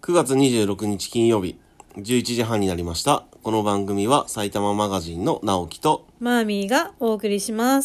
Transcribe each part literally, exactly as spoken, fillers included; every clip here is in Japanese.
くがつにじゅうろくにち金曜日、じゅういちじはんになりました。この番組は埼玉マガジンの直樹とマーミーがお送りします。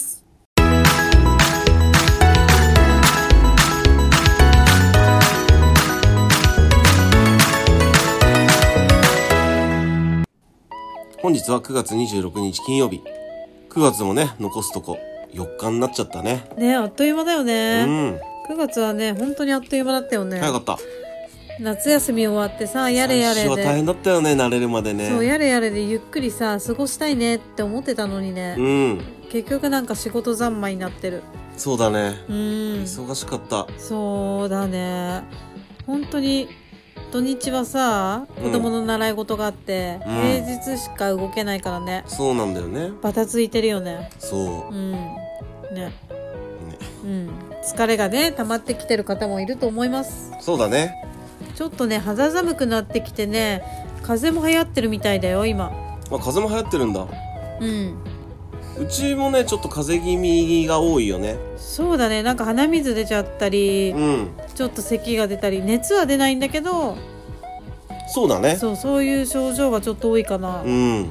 本日はくがつにじゅうろくにち金曜日。くがつもね、残すとこよっかになっちゃったね。 ね、あっという間だよね。 うん。 くがつはね、本当にあっという間だったよね。 早かった。 夏休み終わってさ、やれやれで。 最初は大変だったよね、慣れるまでね。 そう、やれやれでゆっくりさ、過ごしたいねって思ってたのにね。 うん。 結局なんか仕事三昧になってる。 そうだね。 うん。 忙しかった。 そうだね。本当に土日はさ、子供の習い事があって、うん、平日しか動けないからね。 そうなんだよね。 バタついてるよね。 そう。 うん。ね。 ね。 うん。疲れがね、溜まってきてる方もいると思います。 そうだね。 ちょっとね、肌寒くなってきてね、風邪も流行ってるみたいだよ、今。 あ、風邪も流行ってるんだ。 うん。 うちもね、ちょっと風邪気味が多いよね。 そうだね、なんか鼻水出ちゃったり、 うん、 ちょっと咳が出たり、熱は出ないんだけど、 そうだね。 そう、そういう症状がちょっと多いかな。 うん。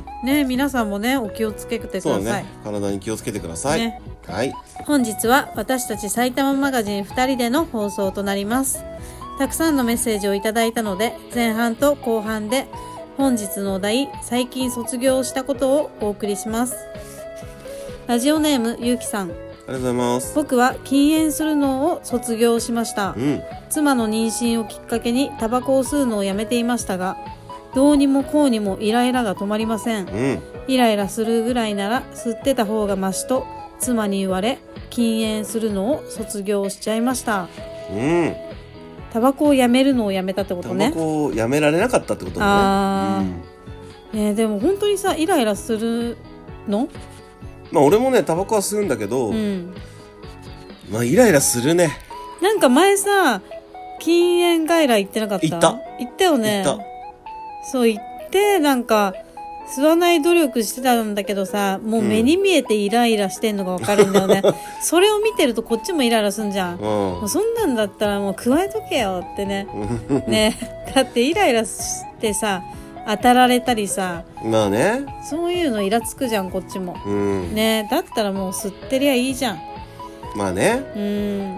ね、皆さんもね、お気をつけてください。 そうだね。体に気をつけてください。 ね、 はい。 本日は私たち埼玉マガジンふたりでの放送となります。たくさんのメッセージをいただいたので、前半と後半で本日のお題、最近卒業したことをお送りします。ラジオネームゆうきさん、 ありがとうございます。 僕は禁煙するのを卒業しました、 うん、 妻の妊娠をきっかけにタバコを吸うのをやめていましたが、どうにもこうにもイライラが止まりません、 うん、 イライラするぐらいなら吸ってた方がマシと妻に言われ、禁煙するのを卒業しちゃいました。 うん、 タバコをやめるのをやめたってことね。 タバコをやめられなかったってことだね。 あー、うん、ね、でも本当にさ、イライラするの？ まあ俺もね、タバコは吸うんだけど、うん、まあイライラするね。 なんか前さ、禁煙外来行ってなかった？ 行った。 行ったよね。 行った。 そう、行って、なんか、吸わない努力してたんだけどさ、もう目に見えてイライラしてんのがわかるんだよね、うん、それを見てるとこっちもイライラすんじゃん、うん、もうそんなんだったらもう加えとけよってねね、だってイライラしてさ、当たられたりさ、 まあね、 そういうのイラつくじゃん、こっちも、 うん、 ね、だったらもう吸ってりゃいいじゃん。 まあね、 うん、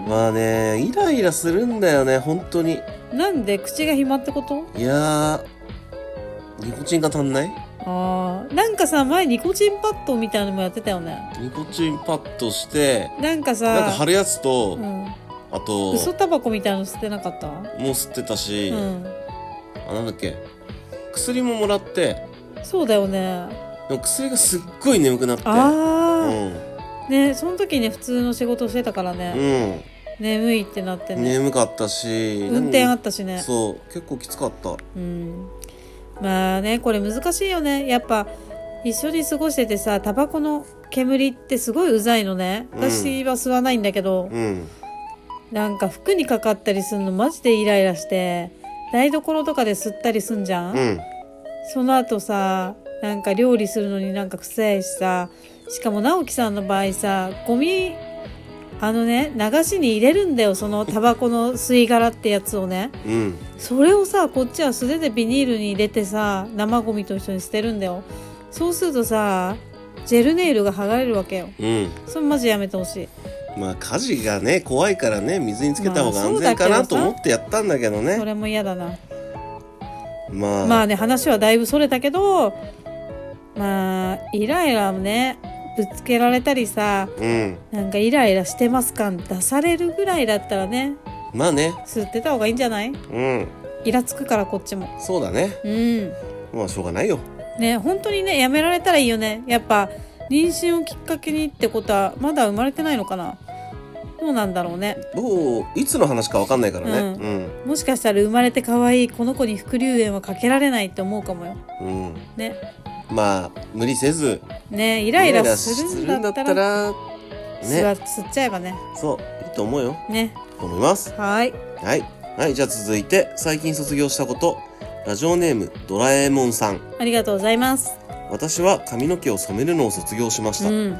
まあね、イライラするんだよね、本当に。 なんで？口が暇ってこと？ いやー、ニコチンが足んない？ あー、なんかさ、前ニコチンパッドみたいなのもやってたよね。 ニコチンパッドしてなんかさ、 なんか貼るやつと、 うん、 あと嘘タバコみたいなの吸ってなかった？もう吸ってたし、うん、あ、なんだっけ、薬ももらって。 そうだよね。 でも薬がすっごい眠くなって、 ああ、 うん、 ね、その時ね、普通の仕事してたからね、うん、眠いってなってね。 眠かったし、 運転あったしね。 そう、結構きつかった。 うん、まあね、これ難しいよね。やっぱ一緒に過ごしててさ、タバコの煙ってすごいうざいのね。私は吸わないんだけど、うん、なんか服にかかったりするのマジでイライラして、台所とかで吸ったりすんじゃん、うん、その後さ、なんか料理するのになんか臭いしさ、しかも直樹さんの場合さ、ゴミあのね、流しに入れるんだよ、そのタバコの吸い殻ってやつをね、うん、それをさ、こっちは素手でビニールに入れてさ、生ゴミと一緒に捨てるんだよ。そうするとさ、ジェルネイルが剥がれるわけよ、うん、それマジやめてほしい。 まあ火事がね、怖いからね、水につけた方が安全かなと思ってやったんだけどね。 それも嫌だな。 まあ、 まあね、話はだいぶそれたけど、まあイライラもね、ぶつけられたりさ、うん、なんかイライラしてます感出されるぐらいだったらね、 まあね、 吸ってた方がいいんじゃない？うん、イラつくからこっちも。そうだね、うん、まあしょうがないよね。本当にね、やめられたらいいよね。やっぱ妊娠をきっかけにってことはまだ生まれてないのかな。どうなんだろうね。 どう、いつの話か分かんないからね、うんうん、もしかしたら生まれて可愛いこの子に副流煙はかけられないって思うかもよ、うん、ね。 まあ無理せずね、イライラするんだったらね、 吸っちゃえばね。 そういいと思うよね、 と思います。 はいはいはい。じゃあ続いて、最近卒業したこと、ラジオネームドラえもんさん、 ありがとうございます。 私は髪の毛を染めるのを卒業しました、うん、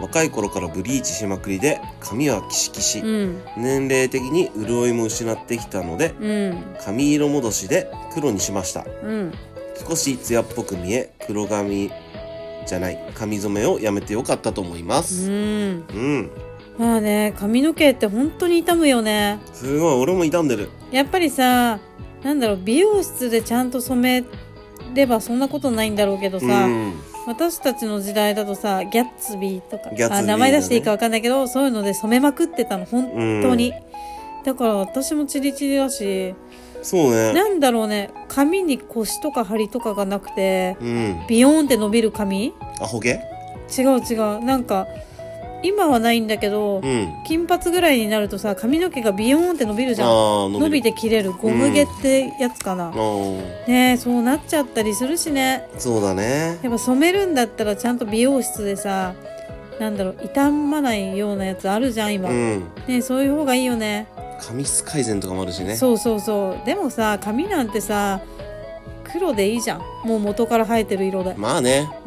若い頃からブリーチしまくりで髪はキシキシ、 うん、 年齢的に潤いも失ってきたので、 うん、 髪色戻しで黒にしました。 うん、 少し艶っぽく見え、黒髪じゃない髪染めをやめてよかったと思います。 うん、 うん。 まあね、髪の毛って本当に傷むよね。 すごい、俺も傷んでる。 やっぱりさ、なんだろう、美容室でちゃんと染めればそんなことないんだろうけどさ、うん、私たちの時代だとさ、ギャッツビーとか、ね、あ名前出していいか分かんないけど、そういうので染めまくってたの、本当に。うん、だから私もチリチリだし、 そうね。 なんだろうね、髪にコシとか張りとかがなくて、 うん、 ビヨーンって伸びる髪？ あ、ほげ？ 違う違う。なんか、今はないんだけど、うん、金髪ぐらいになるとさ、髪の毛がビヨーンって伸びるじゃん。伸び伸びて切れるゴム毛ってやつかな、うん、ねえ、そうなっちゃったりするしね。 そうだね。 やっぱ染めるんだったらちゃんと美容室でさ、なんだろう、傷まないようなやつあるじゃん今、うん、ねえ、そういう方がいいよね。 髪質改善とかもあるしね。 そうそうそう。でもさ、髪なんてさ、黒でいいじゃん、もう元から生えてる色で。 まあね、 うん、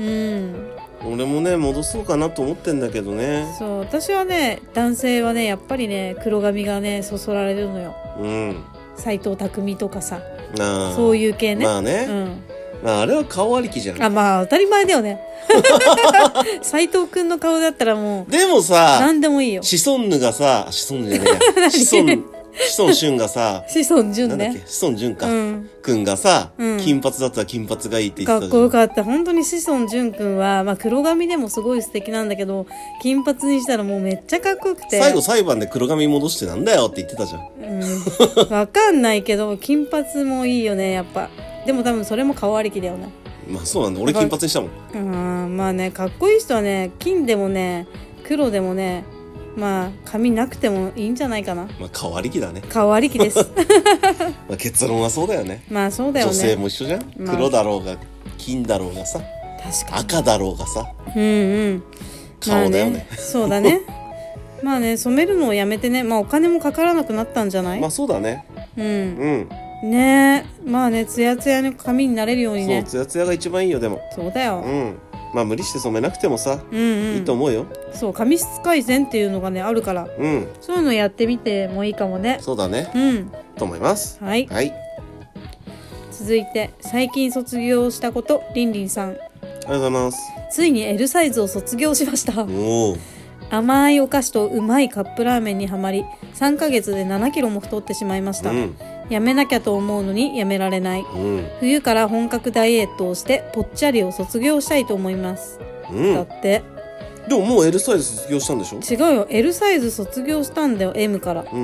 俺もね戻そうかなと思ってんだけどね。 そう、私はね、男性はねやっぱりね黒髪がねそそられるのよ。うん、斎藤工とかさ、あそういう系ね。 まあね、うん、まああれは顔ありきじゃん。 あ、まあ当たり前だよね。斎藤くんの顔だったらもうでもさ、 何でもいいよ。 シソンヌがさ、シソンヌじゃねえやシソン志尊淳がさ、 志尊淳ね。 なんだっけ、志尊淳か、うん、くんがさ、うん、金髪だったら金髪がいいって言ってたじゃん。 かっこよかった。本当に志尊淳くんは、まあ黒髪でもすごい素敵なんだけど、金髪にしたらもうめっちゃかっこよくて。 最後裁判で黒髪戻してなんだよって言ってたじゃん。 うん。わかんないけど、金髪もいいよね、やっぱ。でも多分それも顔ありきだよね。 まあそうなんだ。俺金髪にしたもん。 うん、まあね、かっこいい人はね、金でもね、黒でもね、まあ髪なくてもいいんじゃないかな。 まあ顔ありきだね。 顔ありきです。 まあ結論はそうだよね。 まあそうだよね。 女性も一緒じゃん、まあ、黒だろうが金だろうがさ、 確かに赤だろうがさ、 うんうん、 顔だよね。 まあ、ねそうだね。まあね、染めるのをやめてね、まあお金もかからなくなったんじゃない？ まあそうだね。 うん、うん、ねえ、まあね、ツヤツヤの髪になれるようにね。 そう、ツヤツヤが一番いいよ。でもそうだよ。 うん、まあ無理して染めなくてもさ、うんうん、いいと思うよ。 そう、髪質改善っていうのがねあるから、うん、そういうのやってみてもいいかもね。 そうだね、うん、と思います。 はい、はい、続いて最近卒業したこと、りんりんさん。 ありがとうございます。 ついに L サイズを卒業しました。お甘いお菓子とうまいカップラーメンにはまり、さんかげつでななキロも太ってしまいました、うん、やめなきゃと思うのにやめられない、うん、冬から本格ダイエットをしてぽっちゃりを卒業したいと思います、うん、だって。 でももう L サイズ卒業したんでしょ？ 違うよ、 L サイズ卒業したんだよ、 M から、うん、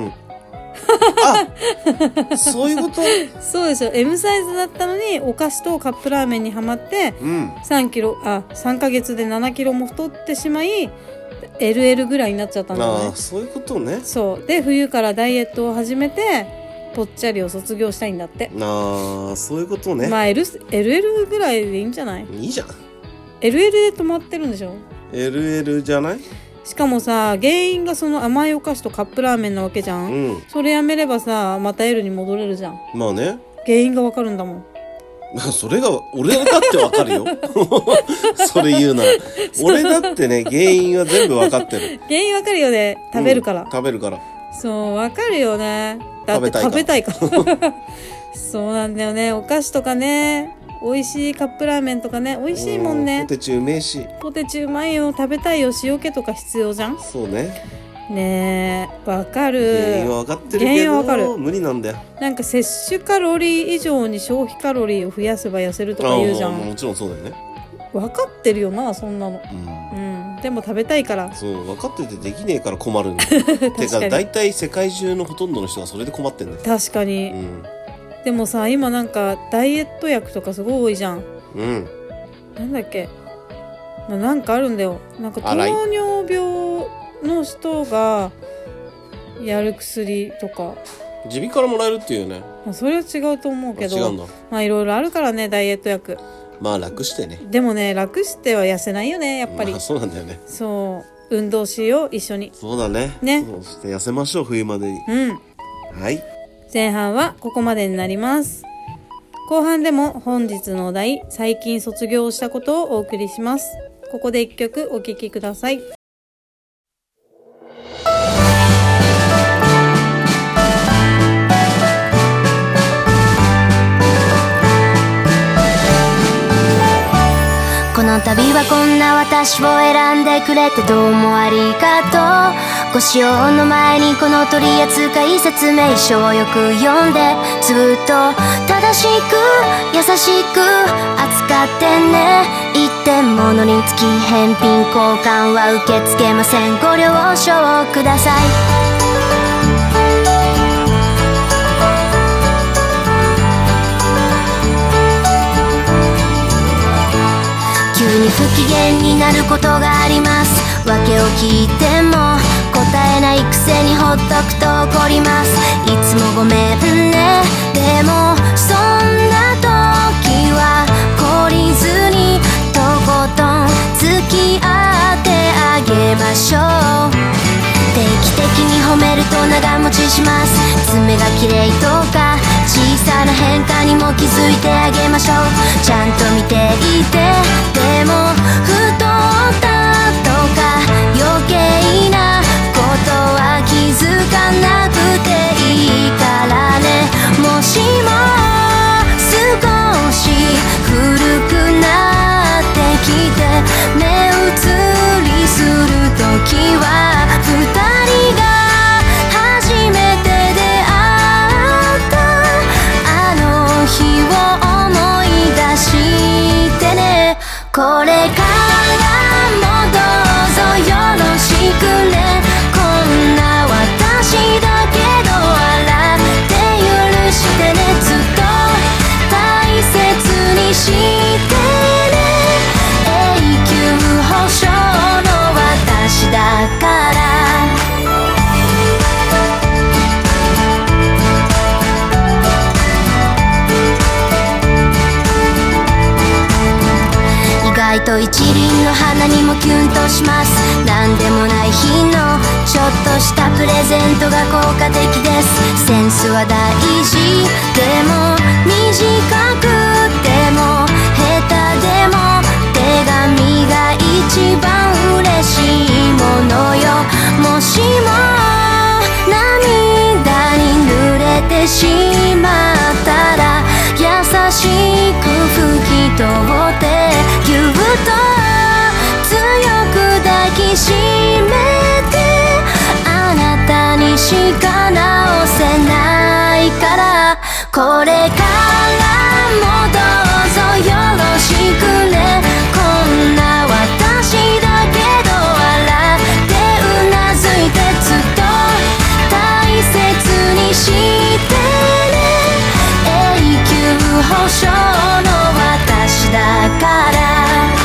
あ、そういうこと？ そうですよ、 M サイズだったのにお菓子とカップラーメンにはまって、うん、さんキロ、あ、さんかげつでななキロも太ってしまい エルエル ぐらいになっちゃったんだよね。 あ、そういうことね。 そうで、冬からダイエットを始めてぽっちゃりを卒業したいんだって。 ああ、そういうことね。 まあ L、エルエル ぐらいでいいんじゃない？ いいじゃん。 エルエル で止まってるんでしょ？ エルエル じゃない？ しかもさ、原因がその甘いお菓子とカップラーメンなわけじゃん、うん、それやめればさ、また L に戻れるじゃん。 まあね、 原因がわかるんだもん。 それが俺だってわかるよ。それ言うなら俺だってね、原因は全部わかってる。 原因わかるよね、食べるから、うん、 食べるから。 そう、わかるよね。だって食べたいから。そうなんだよね、お菓子とかね、美味しいカップラーメンとかね、美味しいもんね。 ポテチうめえし。 ポテチうまいよ、食べたいよ。塩気とか必要じゃん。 そうね。 ねえ、わかる。 原因は分かってるけど無理なんだよ。 なんか摂取カロリー以上に消費カロリーを増やせば痩せるとか言うじゃん。 もちろんそうだよね。 分かってるよな、そんなの、うん、うん、でも食べたいから。 そう、分かっててできねえから困るんだよ。てか大体世界中のほとんどの人がそれで困ってんだよ。 確かに、うん、でもさ、今なんかダイエット薬とかすごい多いじゃん、うん、なんだっけ、まあ、なんかあるんだよ。なんか糖尿病の人がやる薬とか耳鼻からもらえるっていうね。 まあ、それは違うと思うけど、 違うんだ。 まあいろいろあるからね、ダイエット薬。 まあ楽してね。 でもね、楽しては痩せないよね、やっぱり。 まあそうなんだよね。 そう、運動しよう、一緒に。 そうだね。ね。そうして痩せましょう、冬までに。うん。はい。 前半はここまでになります。後半でも本日のお題、最近卒業したことをお送りします。ここで一曲お聴きください。 な私を選んでくれてどうもありがとう。ご使用の前にこの取扱説明書をよく読んで、ずっと正しく優しく扱ってね。一点物につき返品交換は受け付けません。ご了承ください。急に不機嫌になることがあります。訳を聞いても答えないくせにほっとくと怒ります。いつもごめんね。でもそんな時は懲りずにとことん付き合ってあげましょう。定期的に褒めると長持ちします。爪が綺麗とか小さな変化にも気づいてあげましょう。ちゃんと見ていて、でも太ったとか余計なことは気づかなくていいからね。もしも少し古くなってきて目移りするときは二人が初めて出会ったあの日を思い出してね。これからもどうぞよろしくね。こんな私だけど笑って許してね。ずっと大切にしてね。永久保証の私だから。意外と一輪の花にもキュンとします。なんでもない日のちょっとしたプレゼントが効果的です。センスは大事。でも短くても下手でも手紙が一番嬉しいものよ。もしも涙に濡れてしまったら優しく拭き取ってぎゅっと強く抱きしめて、あなたにしか直せないから。これからもどうぞよろしくね。こんな私だけど笑ってうなずいてずっと大切にしてね。永久保証の私だから。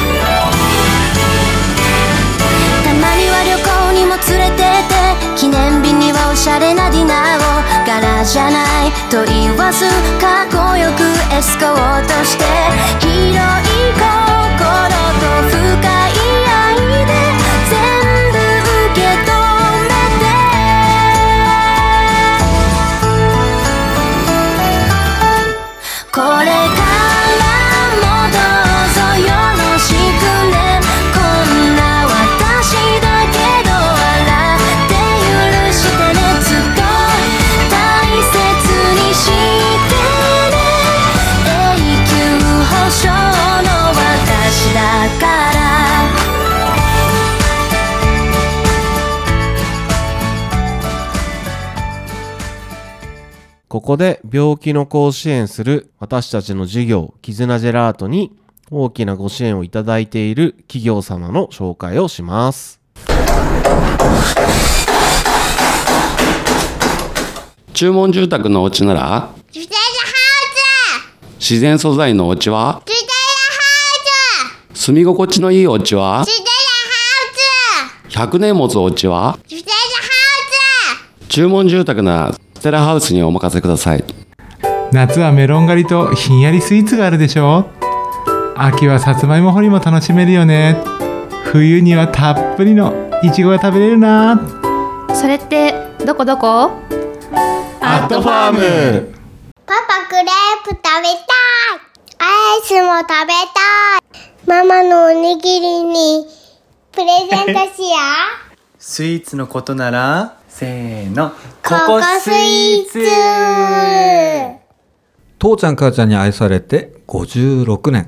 たまには旅行にも連れてって記念日にはおしゃれなディナーを柄じゃないと言わずかっこよくエスコートして広い心と深い愛で全部受け止めて。これからもどうぞよろしくね。こんな私だけど笑って許してね。ずっと大切にしてね。永久保証の私だから。 ここで病気の子を支援する私たちの事業絆ジェラートに大きなご支援をいただいている企業様の紹介をします。 注文住宅のお家ならジュテラハウ自然素材のお家はスジュテラハウス住み心地のいいお家はジュテラハウひゃくねん持つお家はスジュテラハウ注文住宅ならステラハウスにお任せください。 夏はメロン狩りとひんやりスイーツがあるでしょ。秋はさつまいも掘りも楽しめるよね。冬にはたっぷりのいちごが食べれるな。 それってどこどこ？ アットファーム。 パパクレープ食べたい。アイスも食べたい。ママのおにぎりにプレゼントしよう。 スイーツのことならせーのココスイーツ。 父ちゃん母ちゃんに愛されてごじゅうろくねん。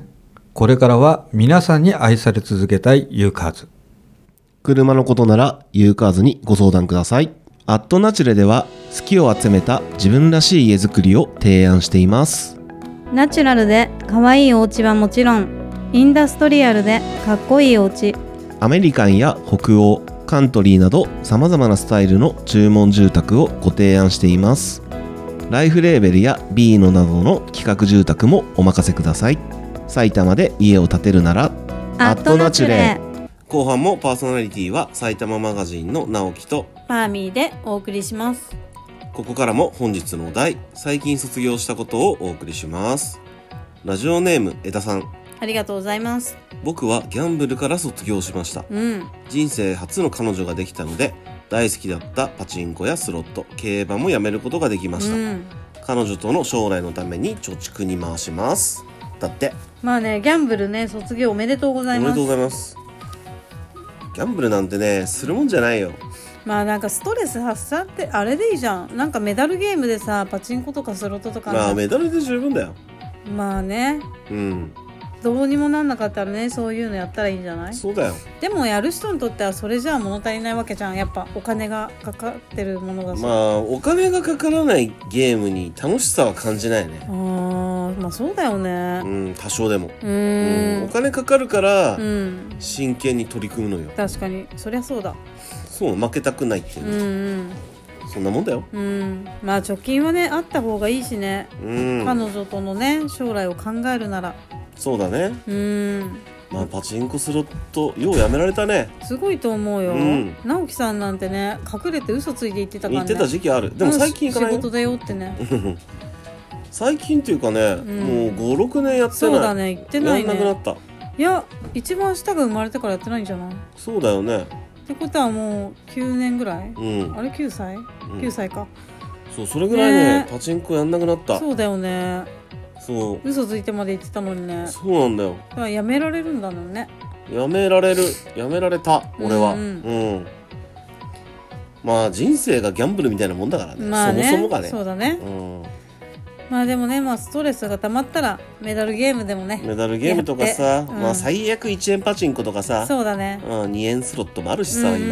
これからは皆さんに愛され続けたいユーカーズ。 車のことならユーカーズにご相談ください。アットナチュレでは好きを集めた自分らしい家づくりを提案しています。 ナチュラルで可愛いお家はもちろん、インダストリアルでかっこいいお家、 アメリカンや北欧、カントリーなど様々なスタイルの注文住宅をご提案しています。ライフレーベルやビーノなどの企画住宅もお任せください。埼玉で家を建てるならアットナチュレ。 後半もパーソナリティは埼玉マガジンの直樹とパーミーでお送りします。 ここからも本日のお題、最近卒業したことをお送りします。ラジオネーム江田さん、 ありがとうございます。 僕はギャンブルから卒業しました。 うん、 人生初の彼女ができたので、大好きだったパチンコやスロット、競馬もやめることができました。 うん、 彼女との将来のために貯蓄に回します。だって。 まあね、ギャンブルね、卒業おめでとうございます。 おめでとうございます。ギャンブルなんてね、するもんじゃないよ。 まあなんかストレス発散ってあれでいいじゃん。なんかメダルゲームでさ、パチンコとかスロットとか、 まあメダルで十分だよ。 まあね、 うん、 どうにもなんなかったらね、そういうのやったらいいんじゃない？ そうだよ。 でもやる人にとってはそれじゃあ物足りないわけじゃん。やっぱお金がかかってるものだし。 まあお金がかからないゲームに楽しさは感じないね。 あー、まあそうだよね。 うん、多少でも。 うーん、 うん、お金かかるから、 うん、 真剣に取り組むのよ。 確かに、そりゃそうだ。 そう、負けたくないっていう、 うんうん、 そんなもんだよ。 うん、まあ貯金はねあった方がいいしね、うん、彼女とのね将来を考えるなら。 そうだね。 うん、 まあパチンコスロットようやめられたね。 すごいと思うよ、うん、直樹さんなんてね隠れて嘘ついて言ってたからね。 言ってた時期ある。でも最近行かないよ。 仕事だよってね最近っていうかね、うん、もうご、ろくねんやってない。 そうだね、行ってないね。 やんなくなった。 いや、一番下が生まれてからやってないんじゃない？ そうだよね。 ってことはもうきゅうねんぐらい、うん、あれきゅうさい、うん、きゅうさいか。 そう、それぐらいね、パチンコやんなくなった。 そうだよね。 そう、 嘘ついてまで言ってたのにね。 そうなんだよ。 だからやめられるんだろうね。 やめられる、やめられた俺は。うん、うん、まあ人生がギャンブルみたいなもんだからね、まあね、そもそもがね。そうだね、うん、 まあでもね、まあストレスが溜まったらメダルゲームでもね、 メダルゲームとかさ、うん、まあ最悪いちえんパチンコとかさ、 そうだね、 うん、にえんスロットもあるしさ、うんうんうん、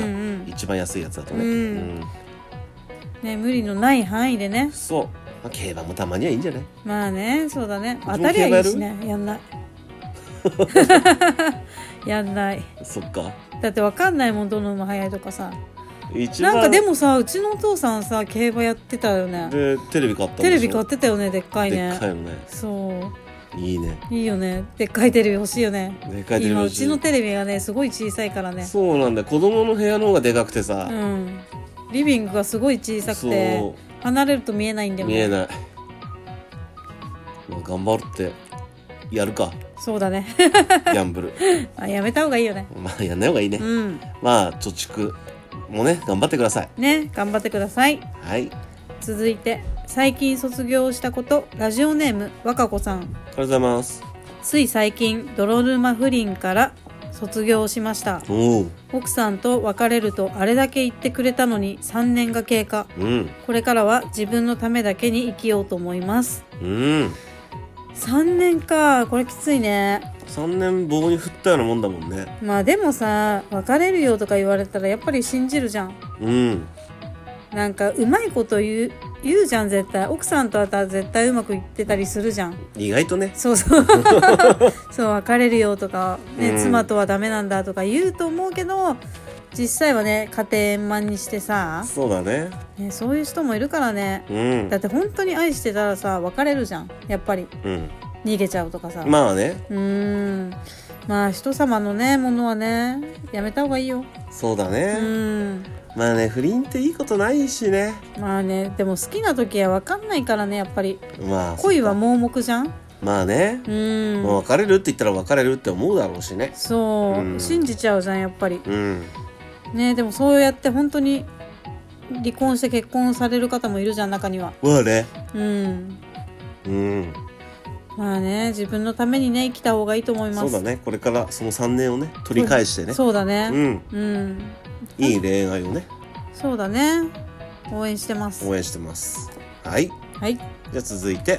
今一番安いやつだとね、うんうん、 ね、無理のない範囲でね。 そう、まあ、競馬もたまにはいいんじゃない？ まあね、そうだね、当たりはいいしね。やんないやんない。 そっか、 だって分かんないもん、どの馬早いとかさ。なんかでもさ、うちのお父さんさ競馬やってたよね。 でテレビ買ったんでしょ？テテレビ買ってたよね、でっかいね。 でっかいのね。 そういいね。 いいよね、でっかいテレビ欲しいよね。 でっかいテレビ欲しい。 今うちのテレビがねすごい小さいからね。そうなんだよ、子供の部屋の方がでかくてさ、 うん、リビングがすごい小さくて離れると見えないんだよね。 見えない。まあ、頑張ってやるか。 そうだねギャンブルまあやめた方がいいよね。 まあやんない方がいいね、うん、まあ貯蓄もうね、頑張ってくださいね。頑張ってください。 はい。 続いて、最近卒業したこと、ラジオネームわかこさん。ありがとうございます。 つい最近泥沼不倫から卒業しました。奥さんと別れるとあれだけ言ってくれたのにさんねんが経過、うん、これからは自分のためだけに生きようと思います、うん、さんねんか、これきついね。 さんねん棒に振ったようなもんだもんね。 まあでもさ、別れるよとか言われたらやっぱり信じるじゃん。うん。なんかうまいこと言う言うじゃん、絶対。奥さんとは絶対うまくいってたりするじゃん。 意外とね。 そうそうそう、別れるよとか、ね、うん、妻とはダメなんだとか言うと思うけど、実際はね家庭円満にしてさ。 そうだね。 ね、そういう人もいるからね、うん、だって本当に愛してたらさ別れるじゃん、やっぱり。うん、逃げちゃうとかさ。 まあね。 うーん、まあ人様のねものはねやめた方がいいよ。 そうだね。 うん、まあね、不倫っていいことないしね。 まあね、でも好きな時は分かんないからね、やっぱり。まあ恋は盲目じゃん。 まあね、うん、もう別れるって言ったら別れるって思うだろうしね。 そう、うん、信じちゃうじゃんやっぱり、うん、ね。でもそうやって本当に離婚して結婚される方もいるじゃん、中には。 まあね。 うんうん、まあね、自分のためにね生きた方がいいと思います。 そうだね、これからそのさんねんをね取り返してね。 そうだね、 うんうん、いい恋愛をね。 そうだね、応援してます。 応援してます。はい、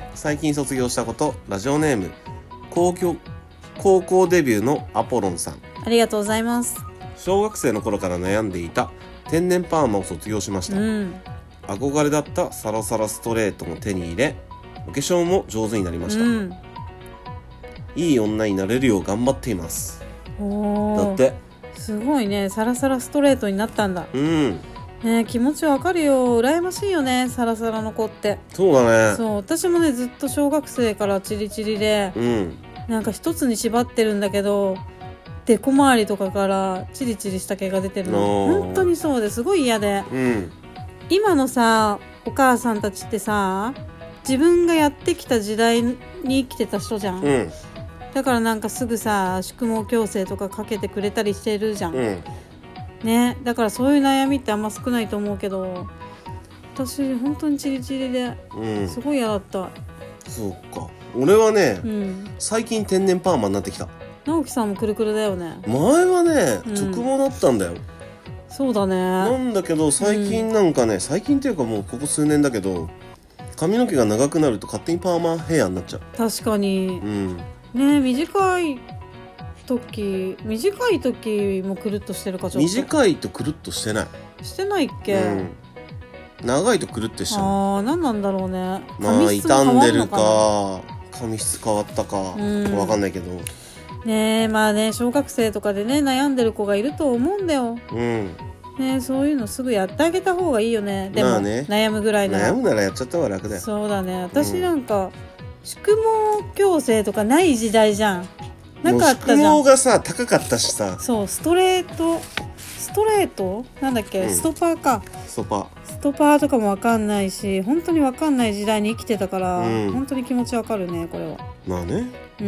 はい、 じゃあ続いて最近卒業したこと、ラジオネーム公共高校デビューのアポロンさん。 ありがとうございます。 小学生の頃から悩んでいた天然パーマを卒業しました、うん、憧れだったサラサラストレートも手に入れ、お化粧も上手になりました、うん、いい女になれるよう頑張っています。おだってすごいね。サラサラストレートになったんだ。 うんね、気持ちわかるよ。羨ましいよね、サラサラの子って。 そうだね。 そう、私もねずっと小学生からチリチリで、うん、なんか一つに縛ってるんだけど、デコ周りとかからチリチリした毛が出てるの。本当にそうですごい嫌で、うん、今のさお母さんたちってさ、自分がやってきた時代に生きてた人じゃん、うん、だからなんかすぐさ宿毛矯正とかかけてくれたりしてるじゃん、うん、ね。だからそういう悩みってあんま少ないと思うけど、私本当にチリチリで、うん、すごい嫌だった。 そうか。俺はね、うん、最近天然パーマになってきた。 直樹さんもくるくるだよね。 前はね、うん、直毛だったんだよ。 そうだね。 なんだけど最近なんかね、うん、最近っていうかもうここ数年だけど、髪の毛が長くなると勝手にパーマヘアになっちゃう。 確かに、うん、ね。短い時短い時もくるっとしてるか。ちょっと短いとくるっとしてない。 してないっけ、うん、 長いとくるっとしちゃう。 ああ、何なんだろうね。 まあ傷んでるか髪質変わったか、うん、分かんないけどね。えまあね、小学生とかでね悩んでる子がいると思うんだよ、うんね。そういうのすぐやってあげた方がいいよね。でも、まあね、悩むぐらいなら悩むならやっちゃった方が楽だよ。 そうだね。私なんか、うん、宿毛矯正とかない時代じゃん。なかったじゃん。 宿毛がさ高かったしさ。 そう、ストレートストレートなんだっけ、うん、ストパーか。 ストパーストパーとかも分かんないし、本当に分かんない時代に生きてたから、うん、本当に気持ち分かるねこれは。 まあね。うん。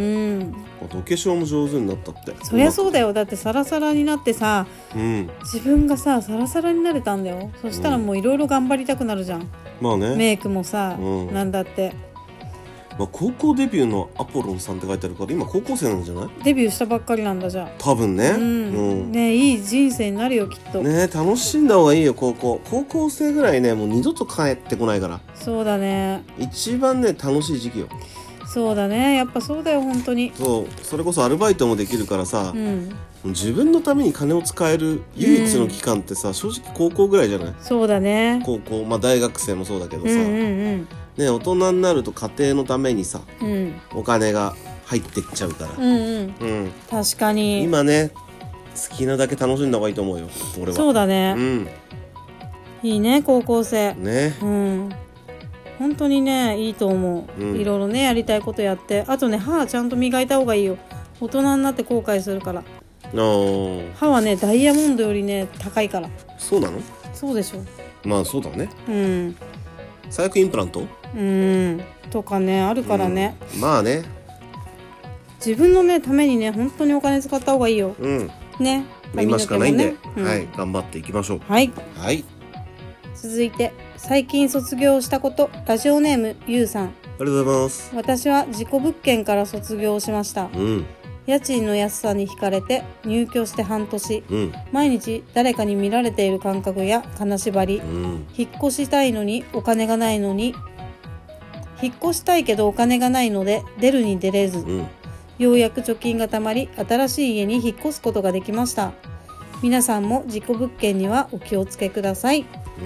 あとお化粧も上手になったって。 そりゃそうだよ。だってサラサラになってさ、うん、自分がさサラサラになれたんだよ。そしたらもういろいろ頑張りたくなるじゃん、うん、まあね。メイクもさ、うん、なんだって。 まあ、高校デビューのアポロンさんって書いてあるから今高校生なんじゃない？ デビューしたばっかりなんだじゃあ。 多分ね、うんうん、ねいい人生になるよきっとね。楽しんだ方がいいよ高校。高校生ぐらいねもう二度と帰ってこないから。 そうだね。 一番ね楽しい時期よ。 そうだね。やっぱそうだよ本当に。 そうそれこそアルバイトもできるからさ、うん、自分のために金を使える唯一の期間ってさ、うん、正直高校ぐらいじゃない？そうだね。高校まあ大学生もそうだけどさ、うんうんうんね、大人になると家庭のためにさ、うん、お金が入ってっちゃうから、うんうんうん、 確かに今ね好きなだけ楽しんだ方がいいと思うよ俺は。 そうだね、うん、いいね高校生ね、うん、本当にねいいと思う、うん、いろいろねやりたいことやって。あとね歯ちゃんと磨いた方がいいよ。大人になって後悔するから。歯はねダイヤモンドよりね高いから。 そうなの？ そうでしょ。 まあそうだね。うん最悪インプラントうんとかねあるからね、 うん、まあね自分のねためにね本当にお金使った方がいいよ、うん、ね。 今しかないんで、うん、はい頑張っていきましょう。 はい、 はい、 続いて最近卒業したこと。ラジオネームゆうさん。ありがとうございます。 私は自己物件から卒業しました、うん、家賃の安さに惹かれて入居して半年、うん、毎日誰かに見られている感覚や金縛り、うん、引っ越したいのにお金がないのに引っ越したいけどお金がないので出るに出れず、うん、ようやく貯金がたまり新しい家に引っ越すことができました。皆さんも自己物件にはお気をつけください。うん、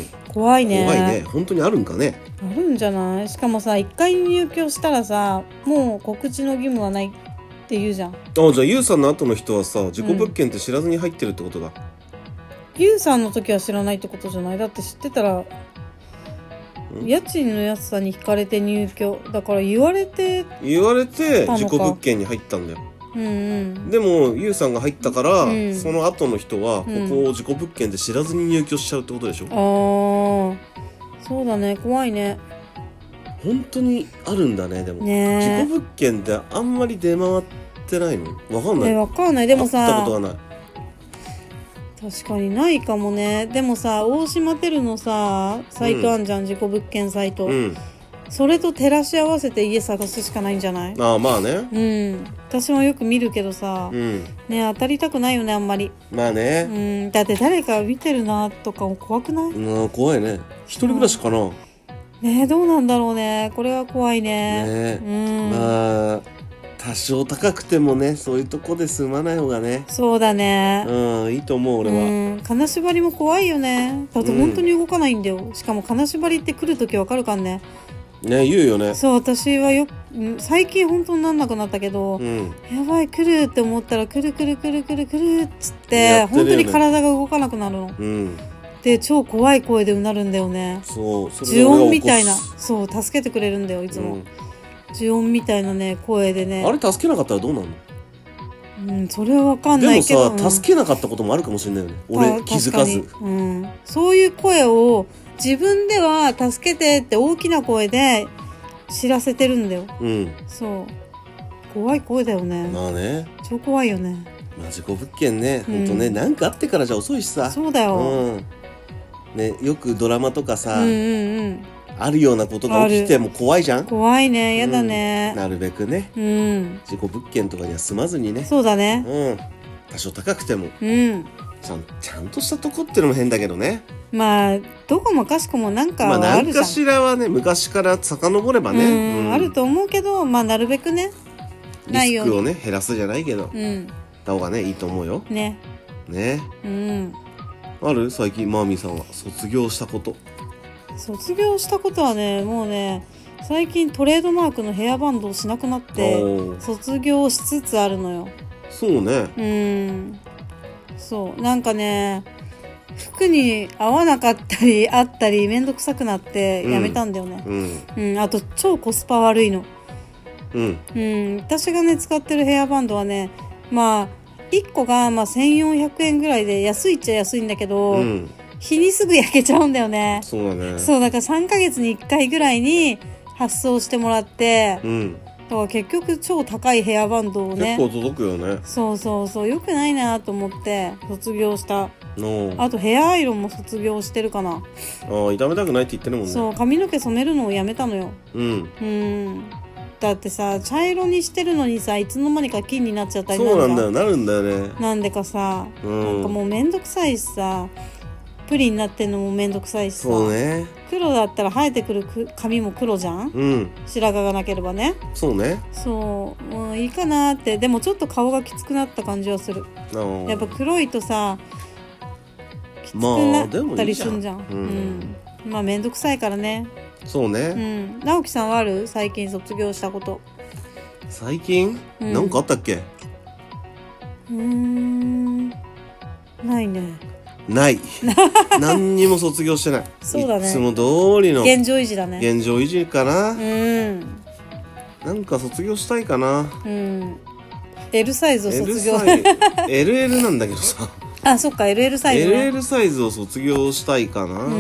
怖いね。 怖いね。本当にあるんかね。 あるんじゃない？しかもさ一回入居したらさもう告知の義務はないって言うじゃん。あ、 じゃあゆうさんの後の人はさ自己物件って知らずに入ってるってことだ。 ゆうさんの時は知らないってことじゃない？だって知ってたら家賃の安さに惹かれて入居だから言われて言われて自己物件に入ったんだよ。うんうん、でもゆうさんが入ったから、うん、その後の人はここを自己物件で知らずに入居しちゃうってことでしょ、うん、 ああそうだね。怖いね。 本当にあるんだね。でもね自己物件ってあんまり出回ってないの？わかんない。 えわかんない。でもさ会ったことがない。 確かにないかもね。でもさ大島テルのさサイトあんじゃん、うん、自己物件サイト、うん、それと照らし合わせて家探すしかないんじゃない？ ああまあね。 うん私もよく見るけどさ、うん、ね当たりたくないよねあんまり。 まあね、 うん、だって誰か見てるなとかも怖くない？ うん怖いね。一人暮らしかな、うん、 ねどうなんだろうね。これは怖いね。ね、 うん、まあ多少高くてもね、そういうとこで済まない方がね、 そうだね。 うん、いいと思う俺は。 うん、金縛りも怖いよね。だって本当に動かないんだよ。うん、しかも金縛りって来るときわかるかんね。 ね、言うよね。 そう、私はよ最近本当になんなくなったけど、うん、やばい来るって思ったら来る来る来る来る来るっつって、ね、本当に体が動かなくなるの。うん、で超怖い声でうなるんだよね。 そう、それ呪音みたいな、そう助けてくれるんだよいつも。うん、呪音みたいなね声でね。 あれ助けなかったらどうなるの？ うん、それはわかんないけど。 でもさ、助けなかったこともあるかもしれないよね。俺気づかず。 うん、そういう声を自分では助けてって大きな声で知らせてるんだよ。うん。そう。怖い声だよね。 まあね。 超怖いよね。 まあ事故物件ね、ほんとね、なんかあってからじゃ遅いしさ。 そうだよ。うん。 ね、よくドラマとかさ、うんうんうん、あるようなことが起きても怖いじゃん。 怖いね、やだね、 うん。なるべくね、うん、事故物件とかには住まずにね。 そうだね。 うん。多少高くても、うん、ちゃん、ちゃんとしたとこってのも変だけどね。 まあどこもかしこもなんかはあるじゃん。 まあ何かしらはね、昔から遡ればね、 うんうん、あると思うけど、まあなるべくね、 リスクをね減らすじゃないけど、うん、た方がねいいと思うよ。 ね。 ね。うん。ある？最近マーミーさんは卒業したこと。 卒業したことはね、もうね、最近トレードマークのヘアバンドをしなくなって卒業しつつあるのよ。 そうね。 うん。そう、なんかね、服に合わなかったりあったりめんどくさくなってやめたんだよね。うん。うん、あと超コスパ悪いの。うん。うん、私がね使ってるヘアバンドはね、まあいっこがまあせんよんひゃくえんぐらいで安いっちゃ安いんだけど、うん、日にすぐ焼けちゃうんだよね。 そうだね。 そうだからさんかげつにいっかいぐらいに発送してもらって、うん、だから結局超高いヘアバンドをね。 結構届くよね。 そうそうそう、よくないなと思って卒業した。あとヘアアイロンも卒業してるかな。 ああ、痛めたくないって言ってるもんね。 そう、髪の毛染めるのをやめたのよ。うん。うん。だってさ、茶色にしてるのにさ、いつの間にか金になっちゃったりそうなんだよ、なるんだよね。 なんでかさ、うん、なんかもうめんどくさいしさ、プリンになってんのもめんどくさいしさ、 そうね、 黒だったら生えてくる髪も黒じゃん、うん、白髪がなければね。 そうね。 そう、うん、いいかなって。でもちょっと顔がきつくなった感じはする。やっぱ黒いとさ、きつくなったりすんじゃん。まあ、うん、うん、まあめんどくさいからね。 そうね。 うん。直樹さんはある？最近卒業したこと。 最近？うん、なんかあったっけ？ うーん。ないね。 ない。何にも卒業してない。 そうだね。 いつも通りの。 現状維持だね。 現状維持かな。うん。なんか卒業したいかな。 うん。L サイズを卒業。 エルエル なんだけどさ。 あ、そっか、エルエル サイズ、ね。 エルエル サイズを卒業したいかな。 うん。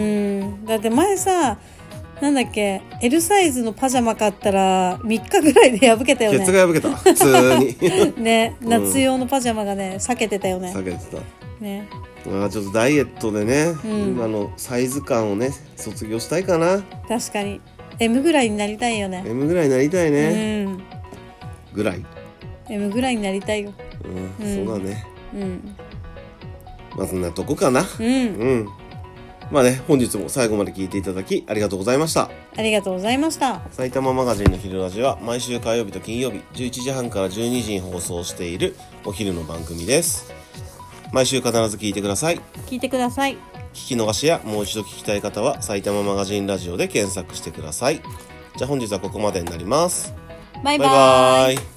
だって前さ、なんだっけ、L サイズのパジャマ買ったらみっかぐらいで破けたよね。 ケツが破けた。普通に。 ね、夏用のパジャマがね、避けてたよね。 避けてた。 ね。 まあちょっとダイエットでね、うん、今のサイズ感をね、卒業したいかな。 確かに。M ぐらいになりたいよね。 M ぐらいになりたいね。うん。ぐらい。 M ぐらいになりたいよ。 うん、うん、そうだね。うん。まあそんなとこかな。うん。うん。まあね、本日も最後まで聞いていただきありがとうございました。 ありがとうございました。 埼玉マガジンの昼ラジは毎週火曜日と金曜日じゅういちじはんからじゅうにじに放送しているお昼の番組です。毎週必ず聞いてください。 聞いてください。 聞き逃しやもう一度聞きたい方は埼玉マガジンラジオで検索してください。じゃあ本日はここまでになります。 バイバイ。バイバイ。